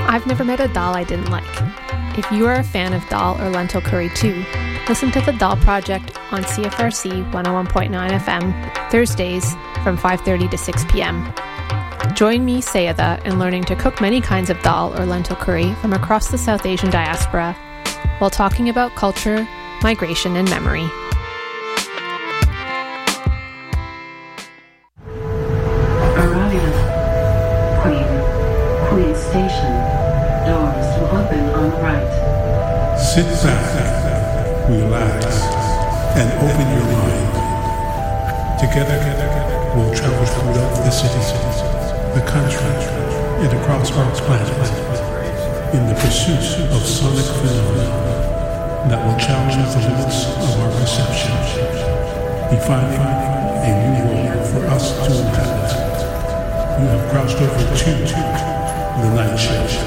I've never met a dal I didn't like. If you are a fan of dal or lentil curry too, listen to The Dal Project on CFRC 101.9 FM, Thursdays from 5:30 to 6 p.m. Join me, Sayeda, in learning to cook many kinds of dal or lentil curry from across the South Asian diaspora while talking about culture, migration, and memory. Arrival. Queen Station. Doors will open on the right. Sit back, relax, and open your mind. Together, we'll travel throughout the city, the country, and across our planet in the pursuit of sonic phenomena that will challenge the limits of our perception, defining a new world for us to inhabit. You have crossed over to the night shift.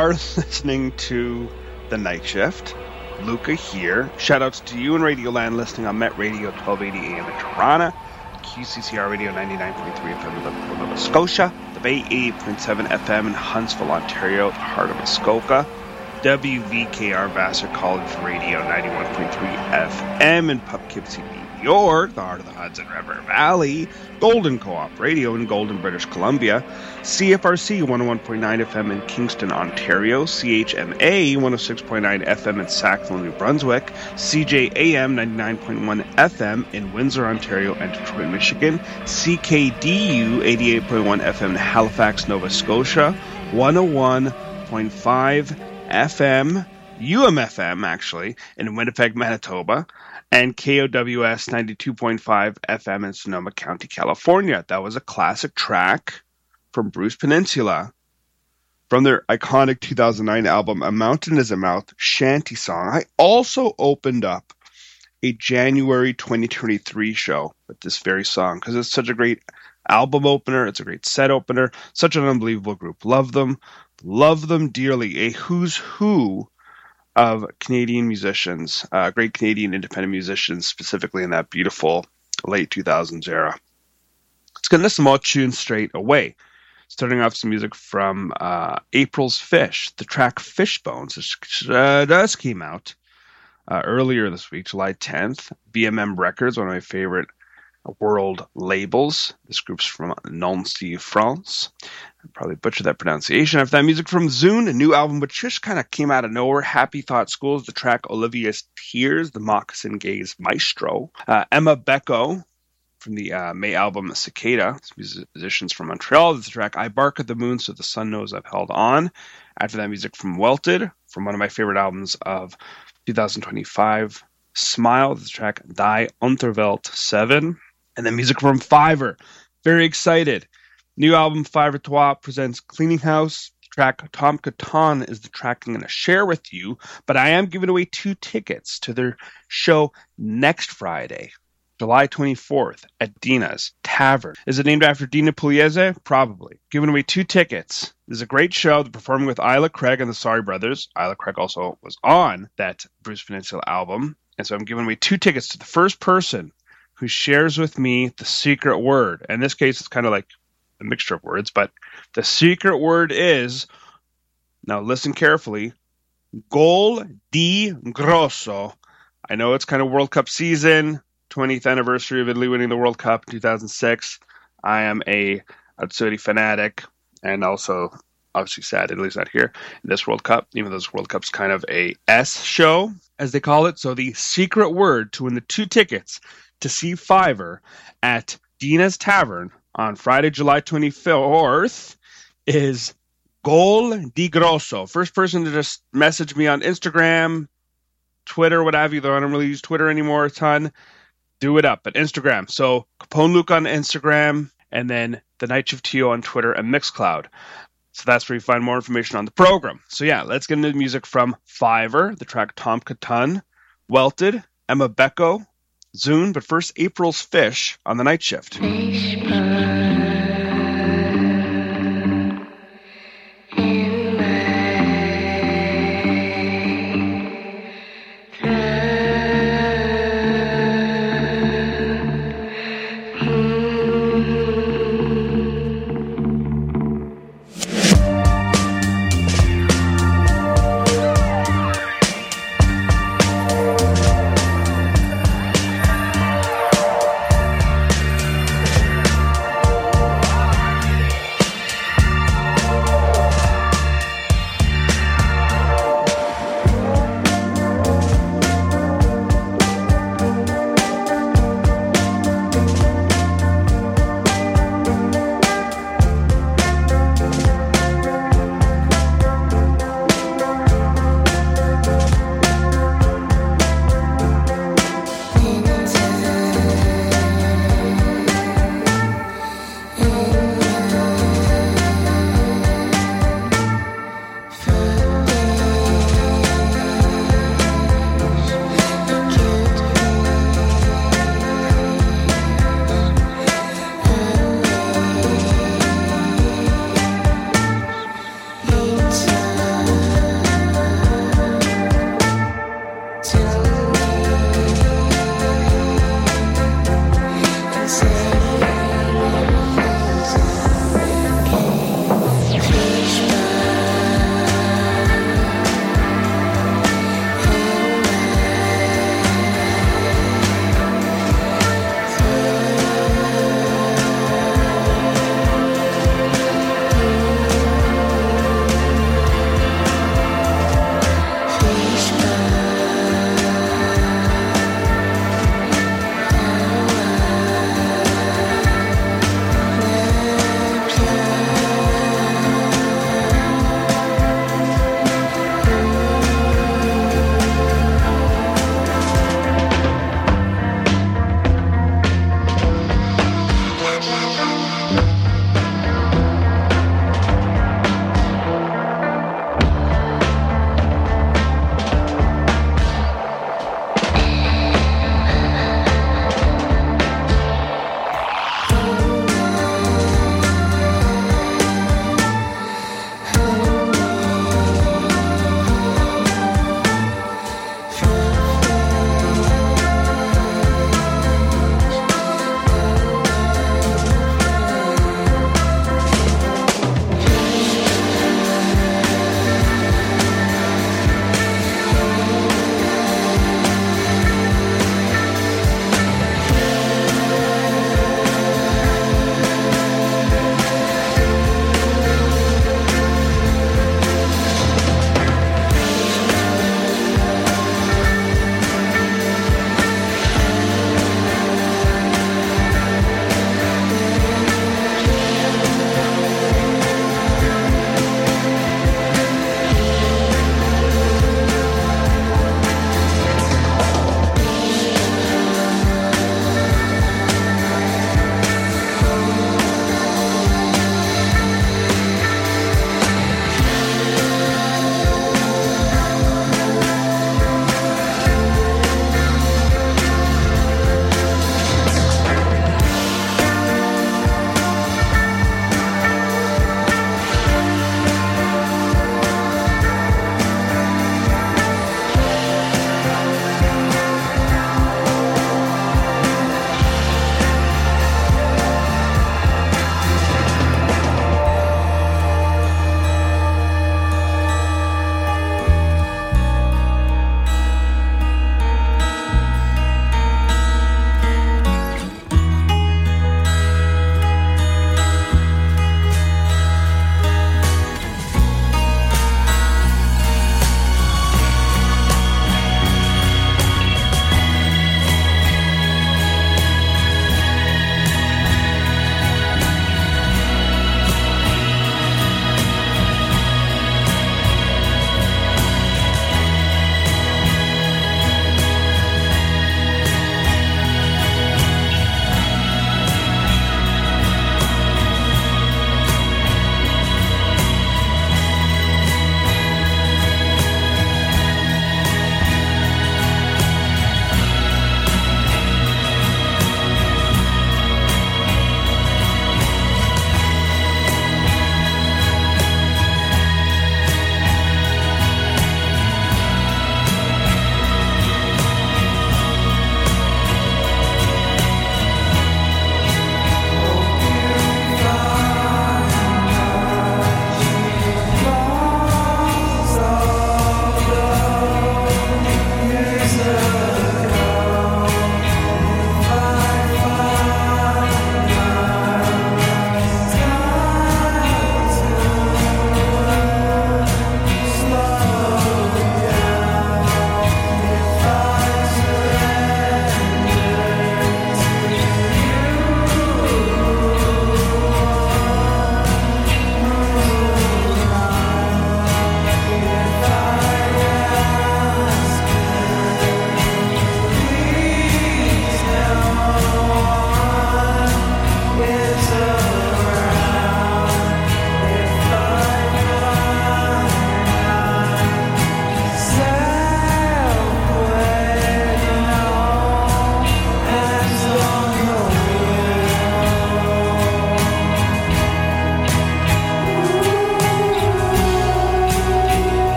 are listening to The Night Shift. Luca here. Shoutouts to you in Radioland listening on Met Radio 1280 AM in Toronto, QCCR Radio 99.3 FM in Nova Scotia, the Bay 88.7 FM in Huntsville, Ontario, the heart of Muskoka, WVKR Vassar College Radio 91.3 FM in Poughkeepsie, New York, the heart of the Hudson River Valley, Golden Co-op Radio in Golden, British Columbia, CFRC 101.9 FM in Kingston, Ontario, CHMA 106.9 FM in Sackville, New Brunswick, CJAM 99.1 FM in Windsor, Ontario and Detroit, Michigan, CKDU 88.1 FM in Halifax, Nova Scotia, 101.5 FM, UMFM actually, in Winnipeg, Manitoba, and KOWS 92.5 FM in Sonoma County, California. That was a classic track from Bruce Peninsula from their iconic 2009 album, A Mountain is a Mouth shanty song. I also opened up a January 2023 show with this very song because it's such a great album opener. It's a great set opener. Such an unbelievable group. Love them dearly. A who's who of Canadian musicians, great Canadian independent musicians, specifically in that beautiful late 2000s era. Let's get into some more tunes straight away. Starting off some music from April's Fish, the track Fishbones, which just came out earlier this week, July 10th. BMM Records, one of my favorite world labels. This group's from Nancy, France. I probably butchered that pronunciation. After that, music from Zune, a new album which just kind of came out of nowhere. Happy Thought Schools, the track Olivia's Tears, the Moccasin Gaze Maestro. Emma Becco from the May album Cicada, musicians from Montreal. This track I Bark at the Moon So the Sun Knows I've Held On. After that, music from Welted, from one of my favorite albums of 2025, Smile, the track Die Unterwelt 7. And then music from Fiverr. Very excited. New album Fiverr Toi presents Cleaning House. The track Tom Catan is the track I'm going to share with you. But I am giving away 2 tickets to their show next Friday, July 24th at Dina's Tavern. Is it named after Dina Pugliese? Probably. Giving away 2 tickets. This is a great show. They're performing with Isla Craig and the Sorry Brothers. Isla Craig also was on that Bruce Peninsula album. And so I'm giving away 2 tickets to the first person who shares with me the secret word. In this case, it's kind of like a mixture of words, but the secret word is, now listen carefully, Gol di Grosso. I know it's kind of World Cup season, 20th anniversary of Italy winning the World Cup in 2006. I am a Azzurri fanatic, and also obviously sad Italy's not here in this World Cup, even though this World Cup's kind of a S show, as they call it. So the secret word to win the 2 tickets to see Fiverr at Dina's Tavern on Friday, July 24th is Gol di Grosso. First person to just message me on Instagram, Twitter, what have you, though I don't really use Twitter anymore a ton, do it up at Instagram. So Capone Luke on Instagram, and then The Night Shift TO on Twitter and Mixcloud. So that's where you find more information on the program. So yeah, let's get into the music from Fiverr, the track Tom Catan, Welted, Emma Becco, Zune, but first April's Fish on The Night Shift.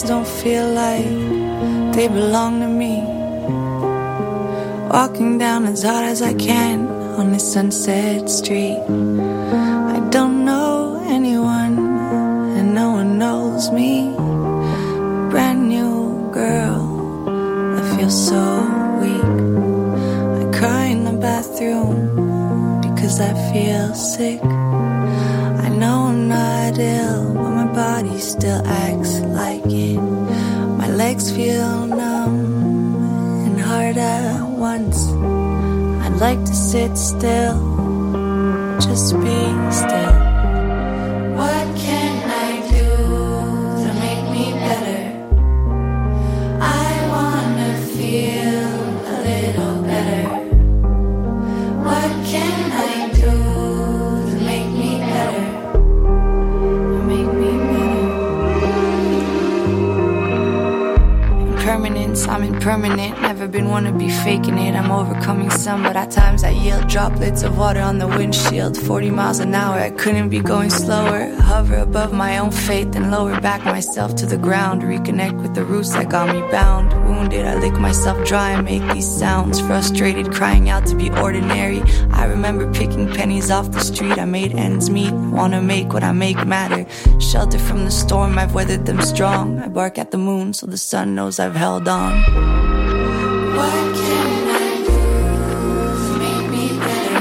days don't feel like they belong to me. Walking down as hard as I can on this sunset street. I don't know anyone and no one knows me. Brand new girl, I feel so weak. I cry in the bathroom because I feel sick. I know I'm not ill, but my body still acts like it. My legs feel numb and hard at once. I'd like to sit still, just be still. What can I do to make me better? I wanna feel a little better. What can I do to make me better? Make me better. Impermanence, I'm impermanent. Never been one to be faking it. I'm overcoming some, but at times I yield droplets of water on the windshield. 40 miles an hour, I couldn't be going slower. Hover above my own fate, then lower back myself to the ground. Reconnect with the roots that got me bound. Wounded, I lick myself dry and make these sounds. Frustrated, crying out to be ordinary. I remember picking pennies off the street. I made ends meet, wanna make what I make matter. Shelter from the storm, I've weathered them strong. I bark at the moon so the sun knows I've held on. What can I do to make me better?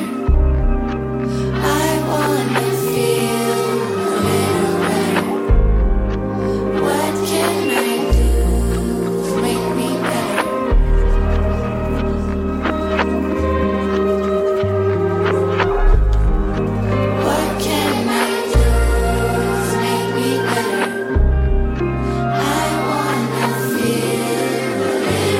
I wanna feel a little better. What can I do to make me better? What can I do to make me better? I wanna feel a little better.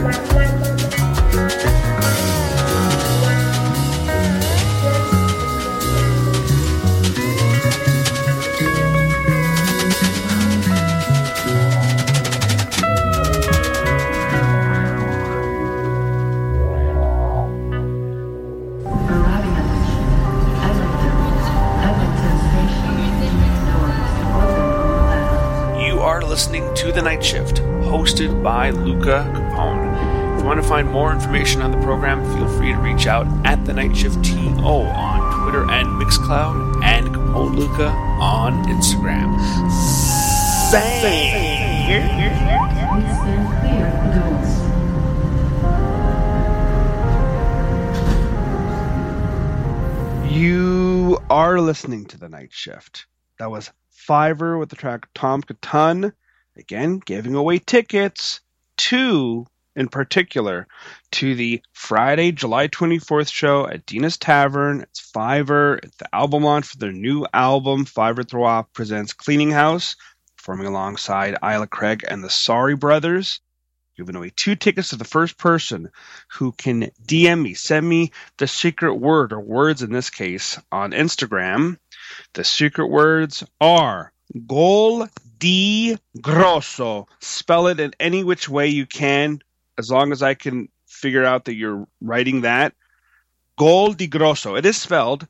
Listening to The Night Shift, hosted by Luca Capone. If you want to find more information on the program, feel free to reach out at The Night Shift TO on Twitter and Mixcloud, and Capone Luca on Instagram. Please stand clear of the doors. You are listening to The Night Shift. That was Fiverr with the track Tom Cotton. Again, giving away tickets in particular, to the Friday, July 24th show at Dina's Tavern. It's Fiverr. It's the album launch for their new album, Fiverr Trois Presents Cleaning House, performing alongside Isla Craig and the Sorry Brothers. Giving away 2 tickets to the first person who can DM me, send me the secret word, or words in this case, on Instagram. The secret words are Gol di Grosso. Spell it in any which way you can, as long as I can figure out that you're writing that. Gol di Grosso. It is spelled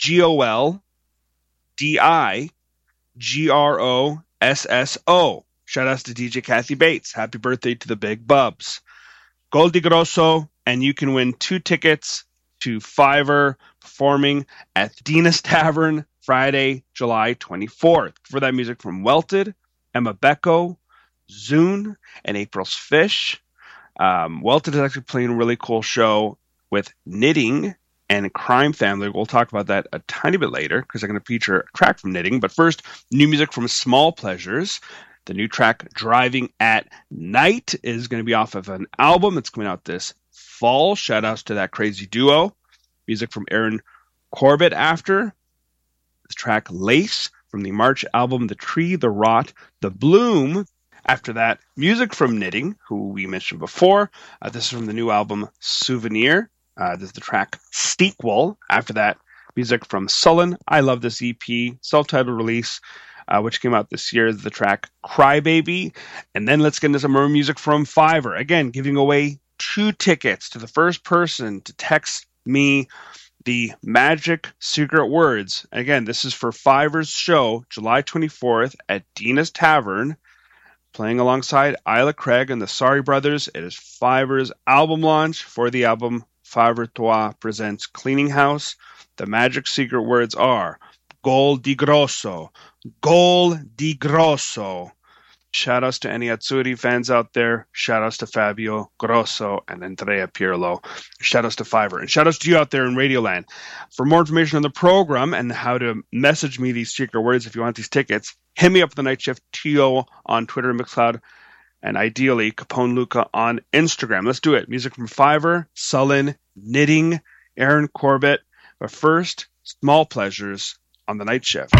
Goldigrosso. Shout outs to DJ Kathy Bates. Happy birthday to the Big Bubs. Gol di Grosso, and you can win 2 tickets to Fiverr performing at Dina's Tavern Friday, July 24th. For that music from Welted, Emma Becco, Zune, and April's Fish. Welted is actually playing a really cool show with Knitting and Crime Family. We'll talk about that a tiny bit later because I'm going to feature a track from Knitting. But first, new music from Small Pleasures. The new track, Driving at Night, is going to be off of an album that's coming out this fall. Shout outs to that crazy duo. Music from Aaron Corbett after. This track, Lace, from the March album, The Tree, The Rot, The Bloom. After that, music from Knitting, who we mentioned before. This is from the new album, Souvenir. This is the track, Steekwell. After that, music from Sullen. I love this EP, self-titled release, which came out this year. The track, Crybaby. And then let's get into some more music from Fiverr. Again, giving away 2 tickets to the first person to text me the magic secret words. Again, this is for Fiverr's show, July 24th at Dina's Tavern, playing alongside Isla Craig and the Sorry Brothers. It is Fiverr's album launch for the album Fiverr Trois Presents Cleaning House. The magic secret words are Gol di Grosso. Gol di Grosso. Shout outs to any Azzurri fans out there. Shout outs to Fabio Grosso and Andrea Pirlo. Shout outs to Fiverr. And shout outs to you out there in Radioland. For more information on the program and how to message me these secret words if you want these tickets, hit me up at The Night Shift TO on Twitter, Mixcloud, and ideally Capone Luca on Instagram. Let's do it. Music from Fiverr, Sullen, Knitting, Aaron Corbett. But first, Small Pleasures on The Night Shift.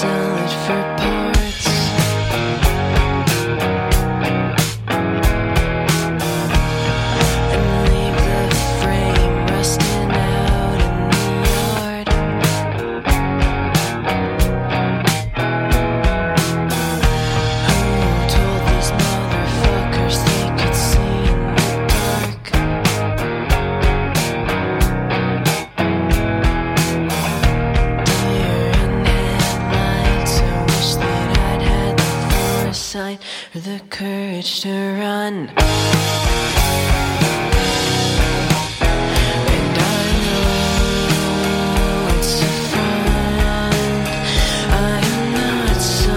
sell it for parts. And leave the frame rusting out in the yard. Who told these motherfuckers they could see in the dark? Deer in headlights, I wish that I'd had the foresight or the courage to run. And I know it's a front. I am not so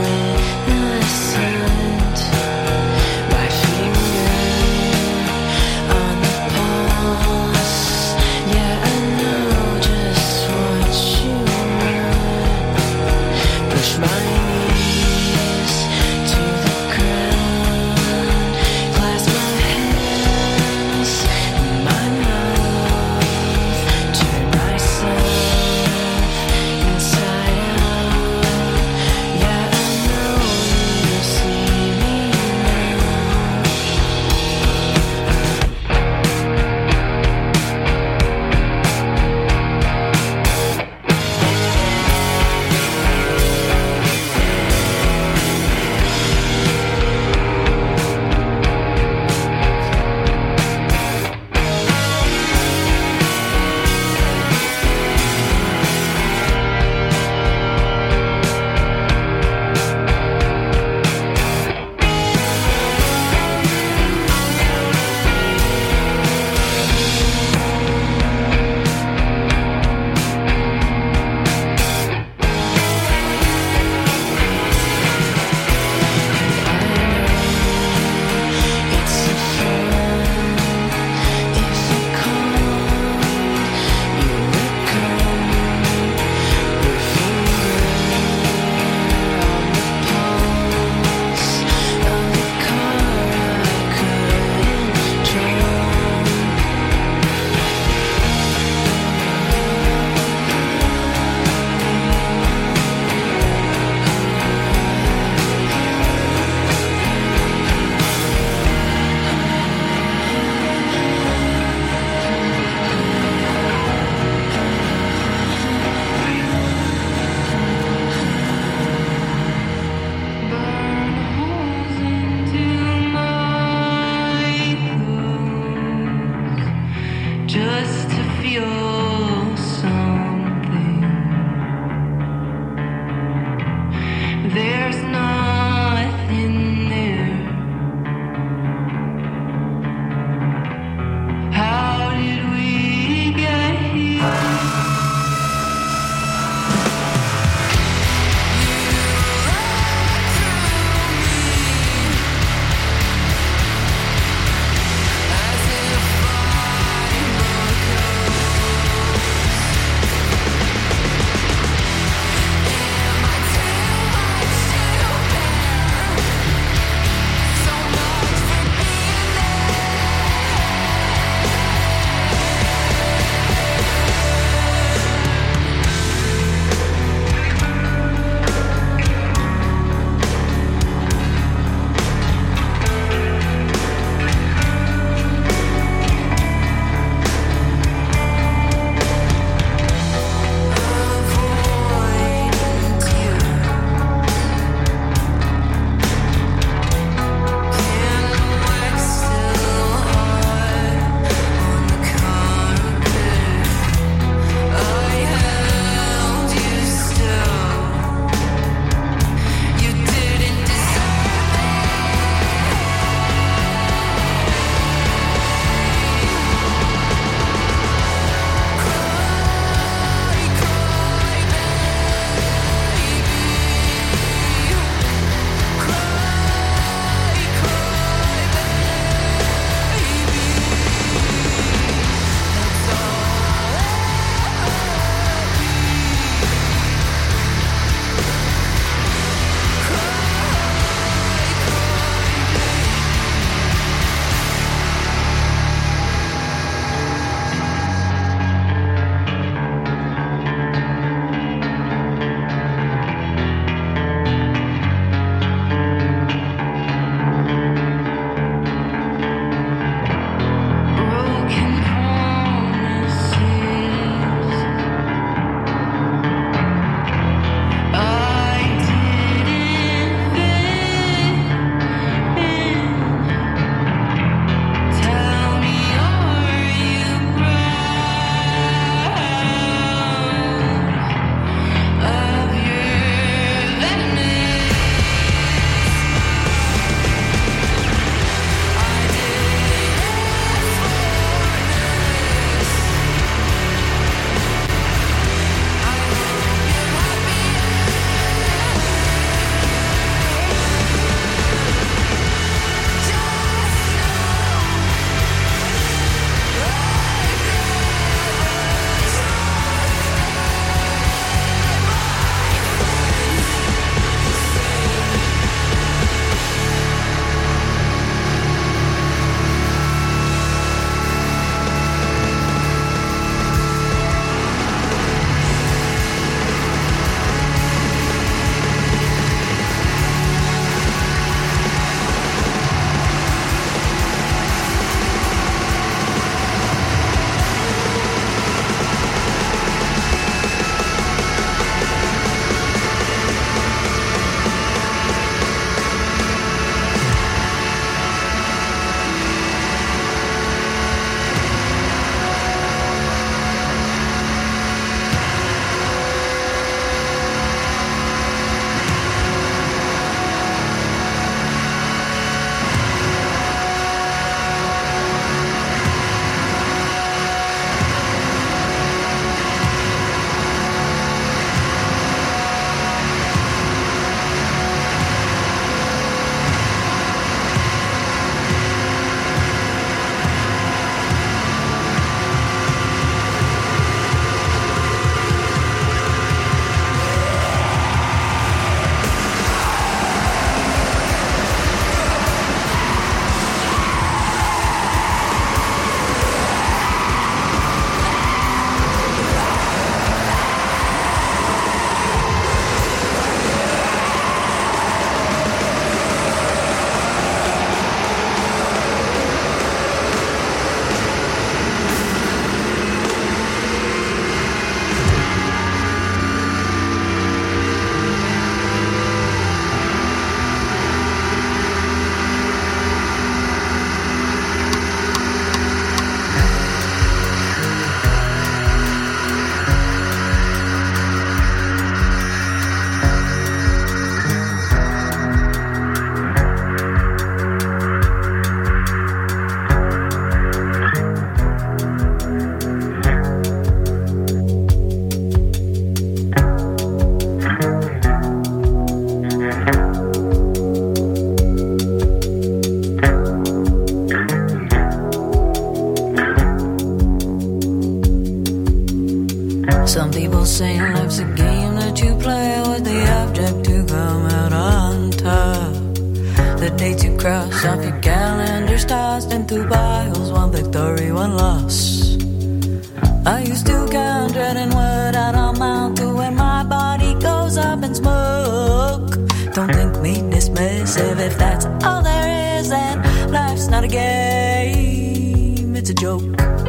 innocent. My finger on the pulse. Yeah, I know just what you want. Push my knees to the ground. Clasp my hands game that you play with the object to come out on top. The dates you cross off your calendar's tossed into piles. One victory, one loss. I used to count dreading what I'd amount to when my body goes up in smoke. Don't think me dismissive. If that's all there is, then life's not a game, it's a joke.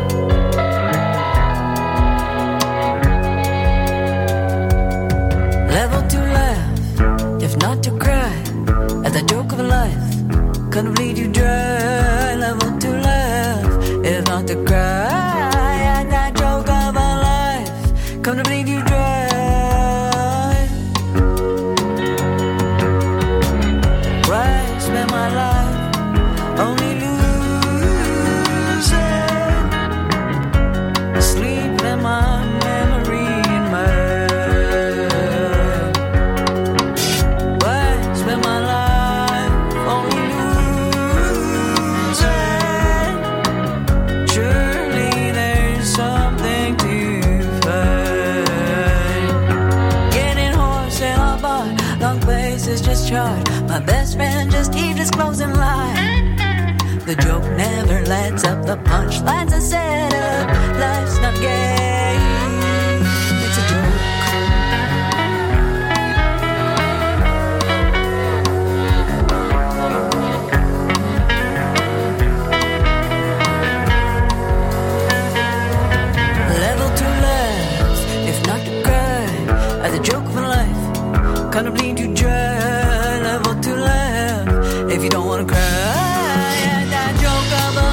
Level to laugh, if not to cry, at the joke of life, gonna bleed you dry. Level to laugh, if not to cry, at that joke of a life, gonna bleed you dry. Right, spend my life only losing, sleep in my memory in mind. Right, spend my life only losing. Surely there's something to find. Getting horse in a bar, long faces just charged. My best friend just heaved his closing line. The joke never lets up, the punchlines are set up. Life's not a game, it's a joke. Level to laugh, if not to cry, at the joke of life, gonna bleed you dry. Level to laugh, if you don't wanna cry, at that joke of a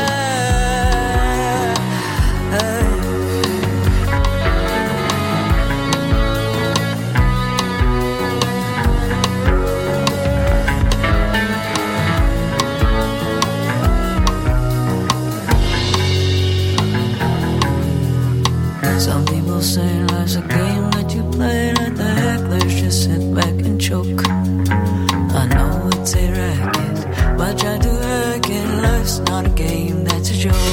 life. Some people say life's a game that you play, let the hecklers just sit back and choke. I know it's a racket, but try to hack it. Life's not a game, that's a joke.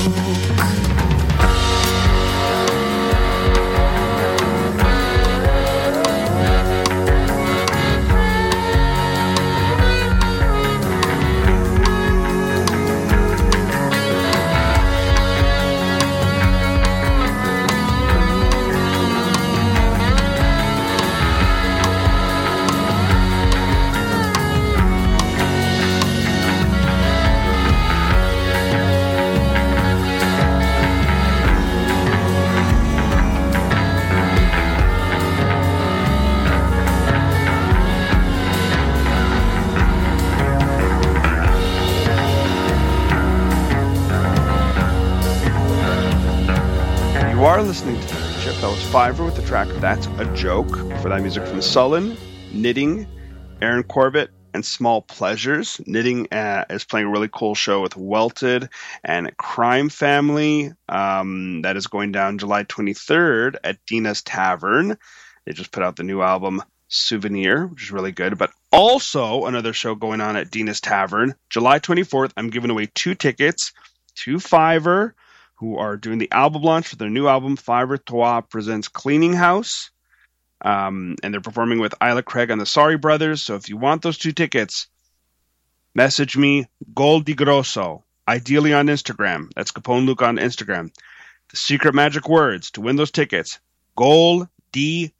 You are listening to The Night Shift. That was Fiverr with the track That's a Joke. For that music from Sullen, Knitting, Aaron Corbett, and Small Pleasures. Knitting is playing a really cool show with Welted and Crime Family. That is going down July 23rd at Dina's Tavern. They just put out the new album Souvenir, which is really good. But also another show going on at Dina's Tavern. July 24th, I'm giving away 2 tickets to Fiverr, who are doing the album launch for their new album, Fiverr Toi Presents Cleaning House. And they're performing with Isla Craig and the Sorry Brothers. So if you want those 2 tickets, message me, Gol Di Grosso, ideally on Instagram. That's Capone Luke on Instagram. The secret magic words to win those tickets, Gol Di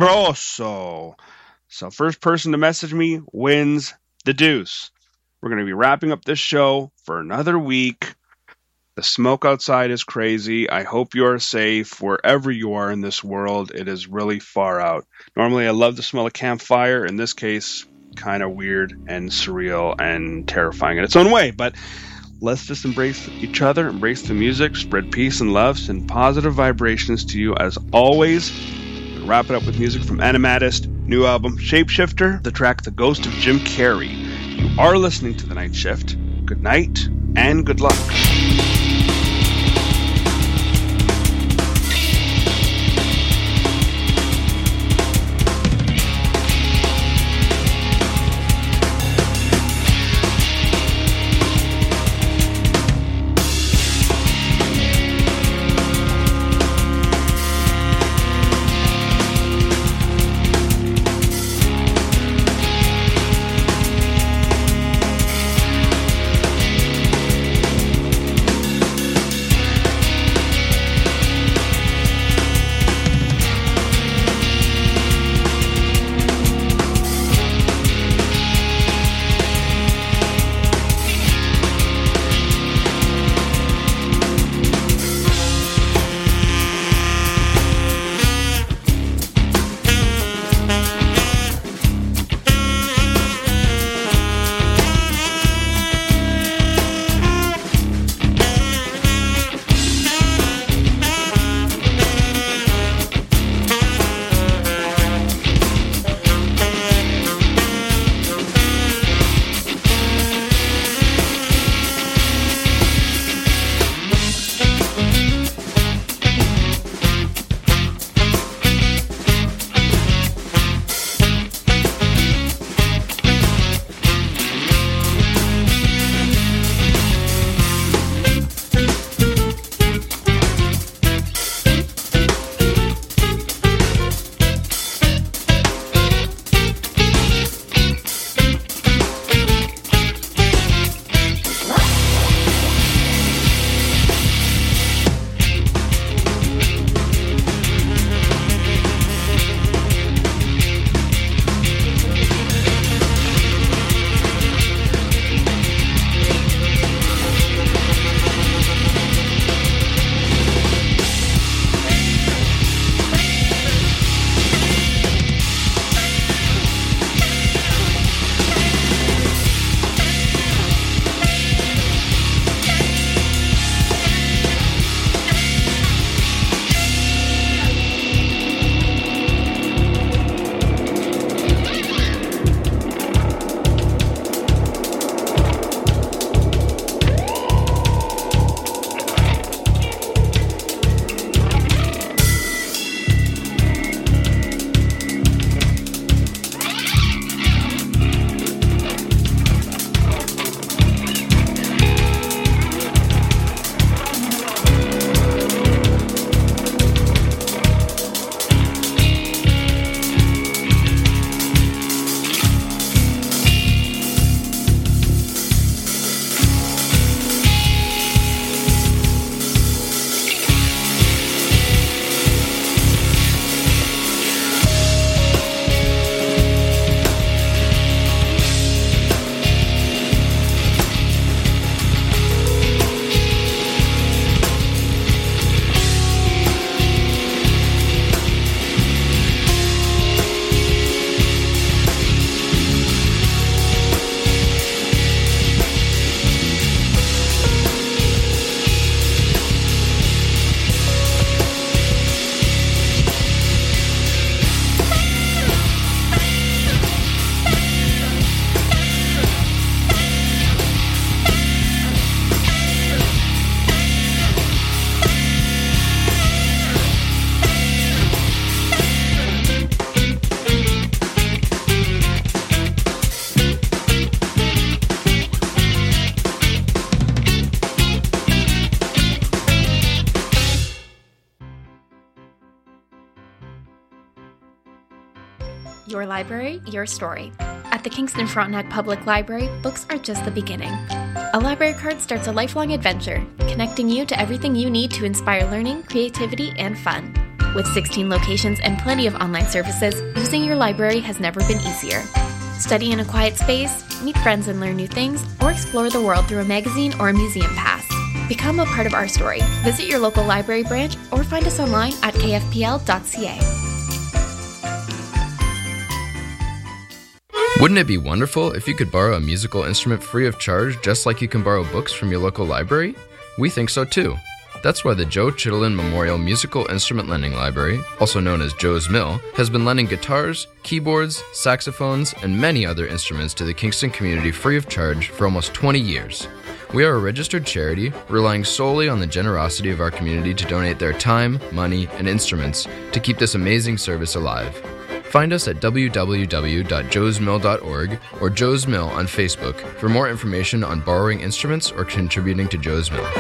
Grosso. So first person to message me wins the deuce. We're going to be wrapping up this show for another week. The smoke outside is crazy. I hope you are safe wherever you are in this world. It is really far out. Normally, I love the smell of campfire. In this case, kind of weird and surreal and terrifying in its own way. But let's just embrace each other, embrace the music, spread peace and love, send positive vibrations to you as always. We'll wrap it up with music from Animatist, new album Shapeshifter, the track The Ghost of Jim Carrey. You are listening to The Night Shift. Good night and good luck. Your library, your story. At the Kingston Frontenac Public Library, books are just the beginning. A library card starts a lifelong adventure, connecting you to everything you need to inspire learning, creativity, and fun. With 16 locations and plenty of online services, using your library has never been easier. Study in a quiet space, meet friends and learn new things, or explore the world through a magazine or a museum pass. Become a part of our story. Visit your local library branch or find us online at kfpl.ca. Wouldn't it be wonderful if you could borrow a musical instrument free of charge just like you can borrow books from your local library? We think so too. That's why the Joe Chittenden Memorial Musical Instrument Lending Library, also known as Joe's Mill, has been lending guitars, keyboards, saxophones, and many other instruments to the Kingston community free of charge for almost 20 years. We are a registered charity, relying solely on the generosity of our community to donate their time, money, and instruments to keep this amazing service alive. Find us at www.joesmill.org or Joe's Mill on Facebook for more information on borrowing instruments or contributing to Joe's Mill.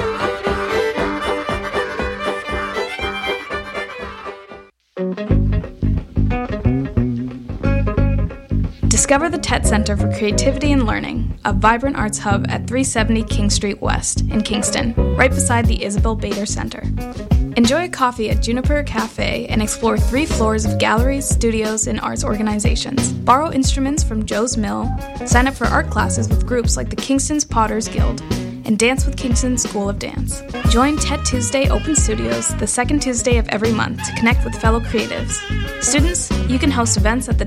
Discover the TET Center for Creativity and Learning, a vibrant arts hub at 370 King Street West in Kingston, right beside the Isabel Bader Center. Enjoy a coffee at Juniper Cafe and explore 3 floors of galleries, studios, and arts organizations. Borrow instruments from Joe's Mill, sign up for art classes with groups like the Kingston's Potters Guild, and dance with Kingston School of Dance. Join TED Tuesday Open Studios the second Tuesday of every month to connect with fellow creatives. Students, you can host events at the